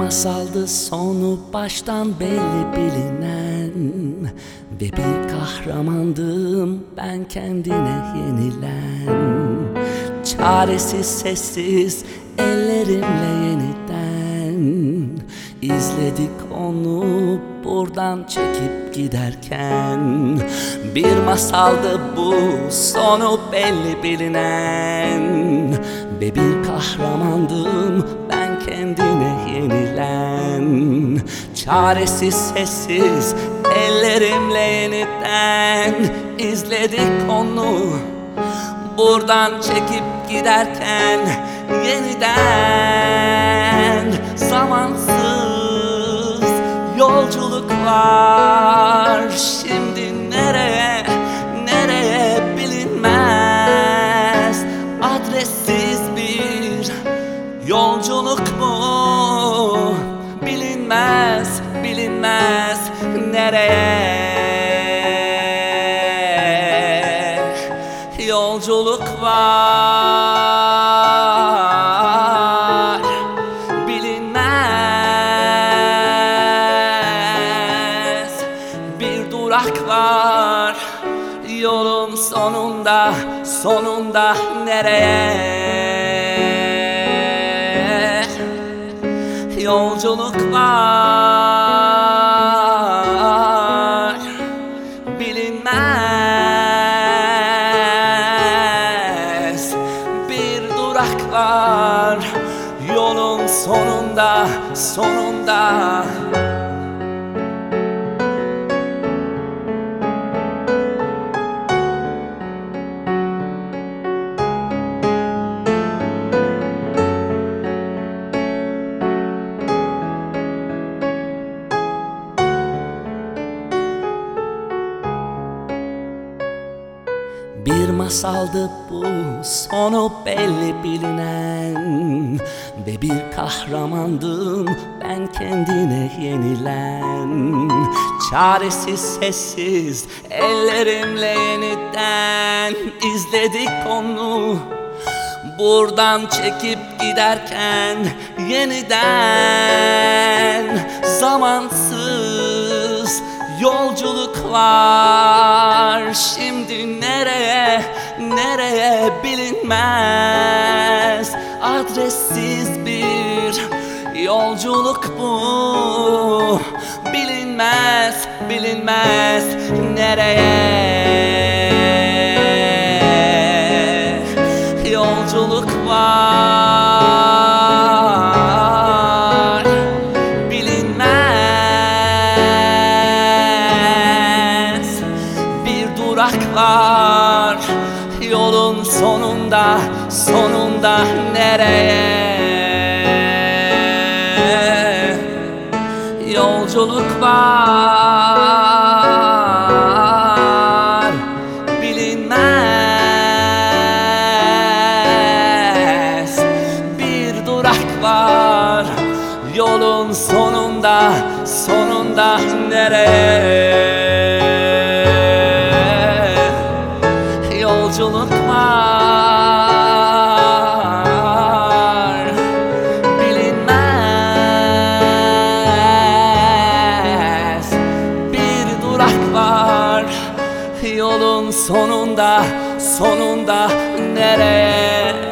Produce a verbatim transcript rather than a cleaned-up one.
masaldı sonu baştan belli bilinen, ve bir kahramandım ben kendine yenilen. Çaresiz sessiz ellerimle yeniden izledik onu buradan çekip giderken. Bir masaldı bu sonu belli bilinen, ve bir kahramandım ben kendine yenilen. Çaresiz sessiz ellerimle yeniden izledik onu buradan çekip giderken. Yeniden zamansız yolculuklar, şimdi nereye nereye bilinmez. Adressiz bir yolculuk bu, bilinmez bilinmez nereye. Yolculuk var, bilinmez. Bir durak var yolun sonunda, sonunda nereye? Yolculuk var, bilinmez. Bir durak var yolun sonunda, sonunda. Bir masaldı bu sonu belli bilinen, ve bir kahramandım ben kendine yenilen. Çaresiz sessiz ellerimle yeniden izledik onu buradan çekip giderken. Yeniden zamansız yolculuklar, şimdi nereye nereye bilinmez. Adressiz bir yolculuk bu, bilinmez bilinmez nereye. Yolculuk var, bilinmez. Bir durak var yolun sonunda, sonunda nereye? Yolculuk var, bilinmez. Bir durak var yolun sonunda, sonunda nereye? Yolculuk var, bilinmez. Bir durak var yolun sonunda, sonunda nereye?